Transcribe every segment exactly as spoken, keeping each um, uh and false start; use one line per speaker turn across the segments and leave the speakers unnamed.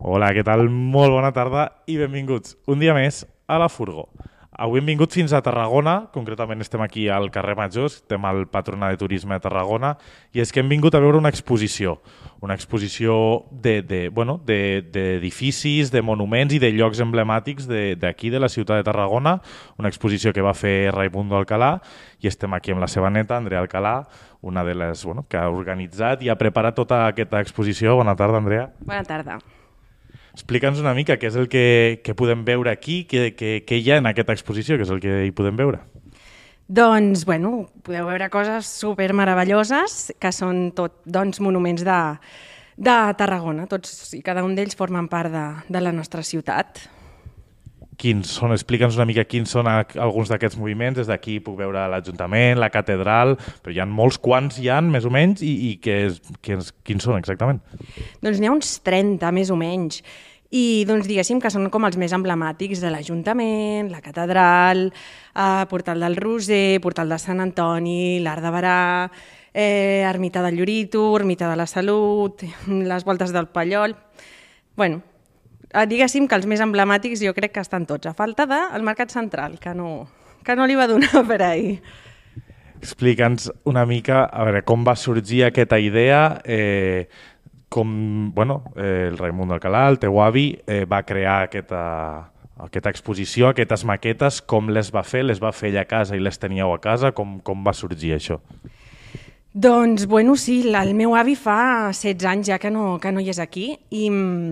Hola, què tal? Molt bona tarda i benvinguts un dia més a la Furgó. Avui hem vingut fins a Tarragona, concretament estem aquí al carrer Major, estem al Patronat de Turisme de Tarragona, i és que hem vingut a veure una exposició, una exposició de, de, bueno, de, d'edificis, de monuments i de llocs emblemàtics de- d'aquí, de, de la ciutat de Tarragona, una exposició que va fer Raimundo Alcalá, i estem aquí amb la seva neta, Andrea Alcalá, una de les bueno, que ha organitzat i ha preparat tota aquesta exposició. Bona tarda, Andrea.
Bona tarda.
Explica'ns una mica què és el que, que podem veure aquí, què, què, què hi ha en aquesta exposició, què és el que hi podem veure.
Doncs, bueno, podeu veure coses super meravelloses, que són tot doncs, monuments de, de Tarragona. Tots i cada un d'ells formen part de, de la nostra ciutat.
Quins són? Explica'ns una mica quins són a- alguns d'aquests moviments. Des d'aquí puc veure l'Ajuntament, la catedral, però hi ha molts quants hi ha, més o menys, i, i què és, quins, quins són exactament?
Doncs n'hi ha uns trenta, més o menys. I doncs diguéssim que són com els més emblemàtics de l'Ajuntament, la catedral, eh, Portal del Roser, Portal de Sant Antoni, l'Arc de Barà, eh, Ermita del Llorito, Ermita de la Salut, les Voltes del Pallol. Bueno, eh, diguéssim que els més emblemàtics jo crec que estan tots, a falta del Mercat Central, que no, que no li va donar per ahir.
Explica'ns una mica a veure, com va sorgir aquesta idea, eh, com bueno, eh, el Raimundo Alcalá, el teu avi, eh, va crear aquesta, aquesta exposició, aquestes maquetes, com les va fer? Les va fer ella a casa i les teníeu a casa? Com, com va sorgir això?
Doncs, bueno, sí, la- el meu avi fa setze anys ja que no, que no hi és aquí i,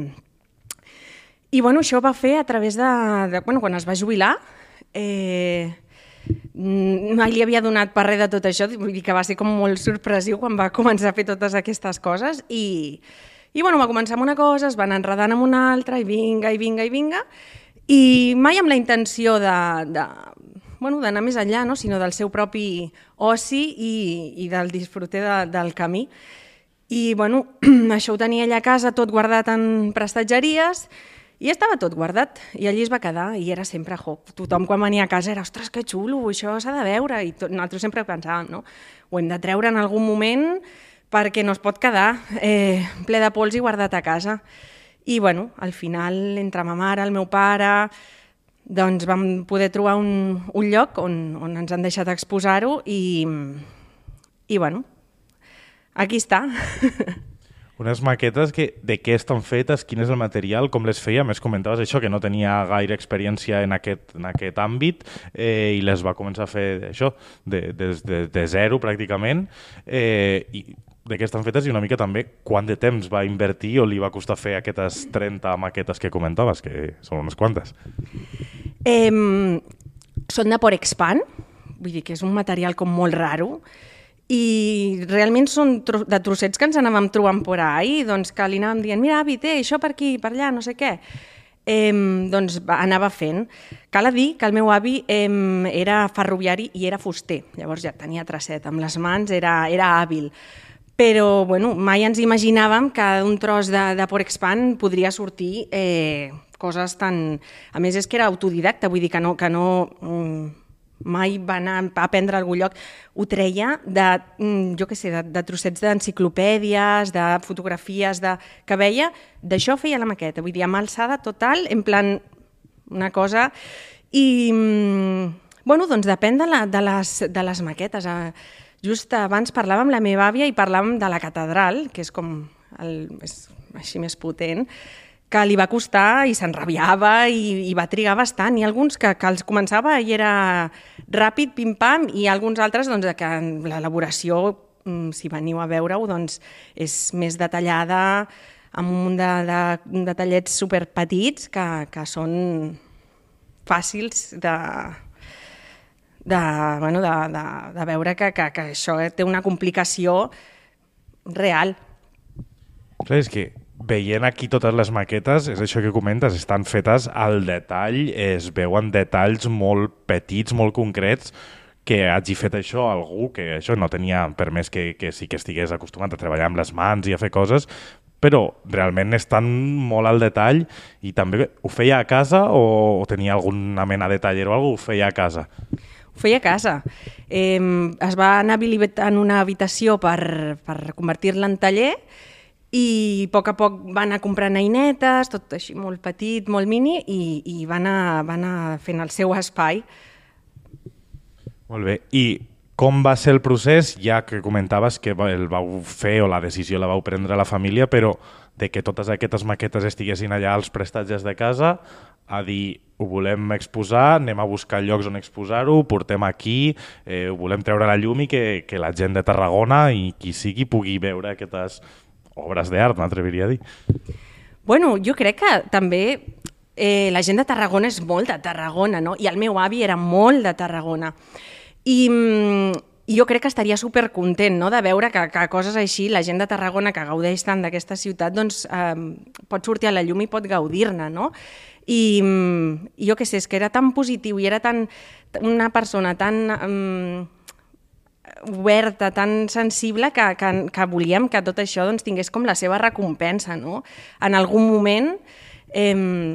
i bueno, això ho va fer a través de, de bueno, quan es va jubilar, eh, mm, mai li havia donat per res de tot això, vull dir que va ser com molt sorpresiu quan va començar a fer totes aquestes coses i, i bueno, va començar amb una cosa, es van enredant amb una altra i vinga, i vinga, i vinga, i mai amb la intenció de, de, bueno, d'anar més enllà, no? Sinó del seu propi oci i, i del disfruter de, del camí. I bueno, això ho tenia ella a casa tot guardat en prestatgeries i estava tot guardat, i allí es va quedar, i era sempre, jo, tothom quan venia a casa era, ostres, que xulo, això s'ha de veure, i tot, nosaltres sempre pensàvem, no? Ho hem de treure en algun moment perquè no es pot quedar eh, ple de pols i guardat a casa. I bueno, al final, entre ma mare, el meu pare, doncs vam poder trobar un, un lloc on, on ens han deixat exposar-ho i, i bueno, aquí està.
Unes maquetes que de què estan fetes, quin és el material, com les feia? Més comentaves això, que no tenia gaire experiència en aquest, en aquest àmbit eh, i les va començar a fer això, de, des de, de zero pràcticament. Eh, i de què estan fetes i una mica també quant de temps va invertir o li va costar fer aquestes trenta maquetes que comentaves, que són unes quantes.
Eh, són de Porexpan, vull dir que és un material com molt raro, i realment són tro de trossets que ens anàvem trobant por ahí, doncs que li anàvem dient, mira, avi, té això per aquí, per allà, no sé què. Eh, doncs va, anava fent. Cal a dir que el meu avi eh, era ferroviari i era fuster, llavors ja tenia tracet amb les mans, era, era hàbil. Però bueno, mai ens imaginàvem que d'un tros de, de Porexpan podria sortir eh, coses tan... A més, és que era autodidacta, vull dir que no... Que no mm, mai va anar a aprendre a algun lloc, ho treia de, jo què sé, de, de trossets d'enciclopèdies, de fotografies de, que veia, d'això feia la maqueta, vull dir, amb alçada total, en plan una cosa, i bueno, doncs depèn de, la, de, les, de les maquetes. Just abans parlàvem amb la meva àvia i parlàvem de la catedral, que és com el, és així més potent, que li va costar i s'enrabiava i, i va trigar bastant. Hi ha alguns que, que els començava i era ràpid, pim-pam, i alguns altres doncs, que l'elaboració, si veniu a veure-ho, doncs, és més detallada, amb un munt de, de detallets superpetits que, que són fàcils de, de, bueno, de, de, de veure que, que, que això té una complicació real.
Clar, és que veient aquí totes les maquetes, és això que comentes, estan fetes al detall, es veuen detalls molt petits, molt concrets, que hagi fet això algú que això no tenia, per més que, que sí que estigués acostumat a treballar amb les mans i a fer coses, però realment estan molt al detall i també ho feia a casa o, o tenia alguna mena de taller o alguna cosa, ho feia a casa?
Ho feia a casa. Eh, es va anar habilitant una habitació per, per convertir-la en taller i a poc a poc va anar comprant einetes, tot així molt petit, molt mini, i, i va, anar, va anar fent el seu espai.
Molt bé. I com va ser el procés, ja que comentaves que el vau fer o la decisió la vau prendre la família, però de que totes aquestes maquetes estiguessin allà als prestatges de casa, a dir, ho volem exposar, anem a buscar llocs on exposar-ho, ho portem aquí, eh, ho volem treure a la llum i que, que la gent de Tarragona i qui sigui pugui veure aquestes obres d'art, m'atreviria a dir.
Bueno, jo crec que també eh, la gent de Tarragona és molt de Tarragona, no? I el meu avi era molt de Tarragona. I, i jo crec que estaria supercontent, no?, de veure que, que coses així, la gent de Tarragona que gaudeix tant d'aquesta ciutat, doncs eh, pot sortir a la llum i pot gaudir-ne, no? I, i jo què sé, és que era tan positiu i era tan una persona tan um, oberta, tan sensible, que, que, que volíem que tot això doncs, tingués com la seva recompensa, no? En algun moment eh,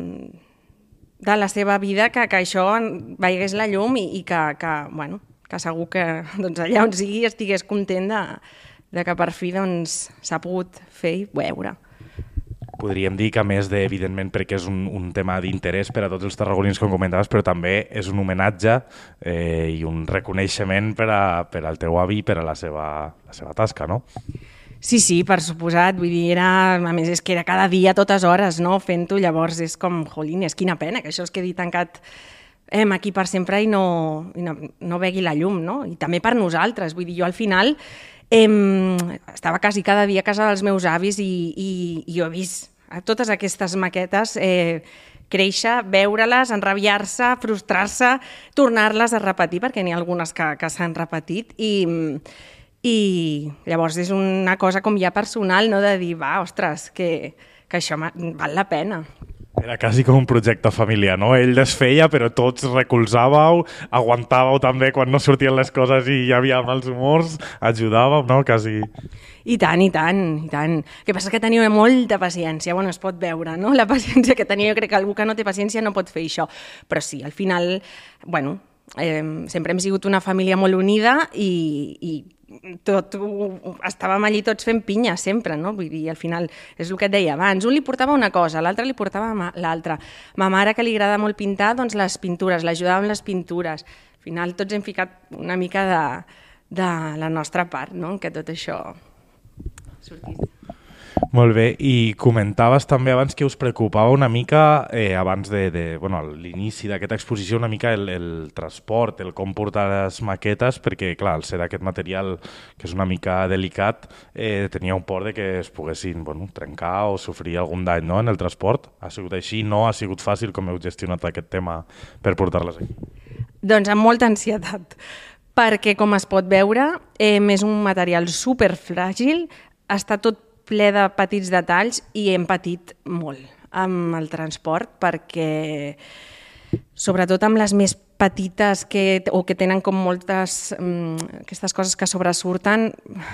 de la seva vida que, que això veiés la llum i, i que, que, bueno, que segur que doncs, allà on sigui estigués content de, de que per fi doncs, s'ha pogut fer i veure.
Podríem dir que a més de, evidentment, perquè és un, un tema d'interès per a tots els tarragonins, com comentaves, però també és un homenatge eh, i un reconeixement per, a, per al teu avi i per a la seva, la seva tasca, no?
Sí, sí, per suposat. Vull dir, era, a més, és que era cada dia a totes hores, no?, fent-ho. Llavors és com, jolines, quina pena que això es quedi tancat eh, aquí per sempre i no, i no, no vegui la llum, no? I també per nosaltres. Vull dir, jo al final eh, estava quasi cada dia a casa dels meus avis i, i, i jo he vist totes aquestes maquetes eh, créixer, veure-les, enrabiar-se, frustrar-se, tornar-les a repetir, perquè n'hi ha algunes que, que s'han repetit, i, i llavors és una cosa com ja personal, no?, de dir, va, ostres, que, que això val la pena.
Era quasi com un projecte familiar, no? Ell desfeia, però tots recolzàveu, aguantàveu també quan no sortien les coses i hi havia mals humors, ajudàveu, no? Quasi...
I tant, i tant, i tant. El que passa és que tenia molta paciència, bueno, es pot veure, no?, la paciència que tenia. Jo crec que algú que no té paciència no pot fer això. Però sí, al final, bueno, eh, sempre hem sigut una família molt unida i, i tot, estàvem allí tots fent pinya sempre, no? Vull dir, al final és el que et deia abans, un li portava una cosa, l'altre li portava l'altra. Ma mare, que li agrada molt pintar, doncs les pintures, l'ajudava amb les pintures. Al final tots hem ficat una mica de, de la nostra part, no?, que tot això sortís.
Molt bé, i comentaves també abans que us preocupava una mica, eh, abans de, de bueno, l'inici d'aquesta exposició, una mica el, el transport, el com portar les maquetes, perquè, clar, al ser aquest material que és una mica delicat, eh, tenia un por de que es poguessin bueno, trencar o sofrir algun dany, no?, en el transport. Ha sigut així? No ha sigut fàcil com heu gestionat aquest tema per portar-les aquí?
Doncs amb molta ansietat, perquè, com es pot veure, eh, és un material superfràgil, està tot ple de petits detalls i hem patit molt amb el transport perquè, sobretot amb les més petites que, o que tenen com moltes um, aquestes coses que sobresurten,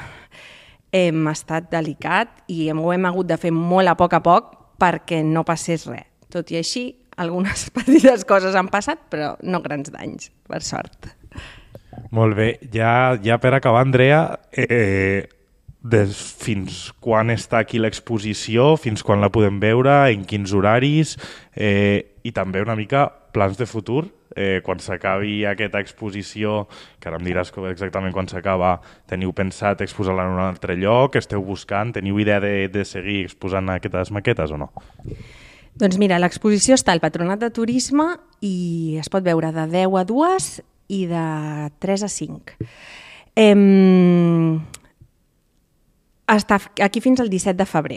hem estat delicat i hem, ho hem hagut de fer molt a poc a poc perquè no passés res. Tot i així, algunes petites coses han passat, però no grans danys, per sort.
Molt bé. Ja, ja per acabar, Andrea, eh, des, fins quan està aquí l'exposició, fins quan la podem veure, en quins horaris, eh, i també una mica plans de futur. Eh, quan s'acabi aquesta exposició, que ara em diràs exactament quan s'acaba, teniu pensat exposar-la en un altre lloc, esteu buscant, teniu idea de, de seguir exposant aquestes maquetes o no?
Doncs mira, l'exposició està al Patronat de Turisme i es pot veure de deu a dues i de tres a cinc. Eh, està aquí fins al disset de febrer.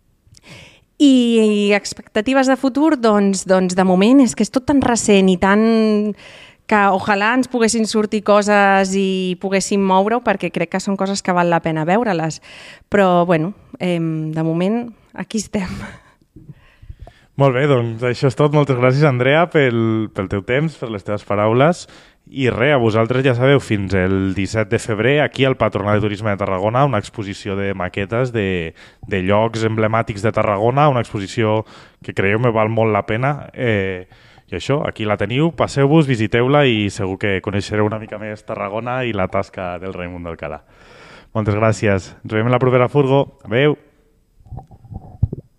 I expectatives de futur, doncs, doncs de moment és que és tot tan recent i tan que ojalà ens poguessin sortir coses i poguéssim moure-ho, perquè crec que són coses que val la pena veure-les. Però, bueno, eh, de moment aquí estem.
Molt bé, doncs això és tot. Moltes gràcies, Andrea, pel, pel teu temps, per les teves paraules. I res, a vosaltres ja sabeu, fins el disset de febrer, aquí al Patronat de Turisme de Tarragona, una exposició de maquetes de, de llocs emblemàtics de Tarragona, una exposició que creieu-me val molt la pena. Eh, I això, aquí la teniu, passeu-vos, visiteu-la i segur que coneixereu una mica més Tarragona i la tasca del Raimon d'Alcalà. Moltes gràcies. Ens veiem a la propera Furgo. Adéu. Adéu.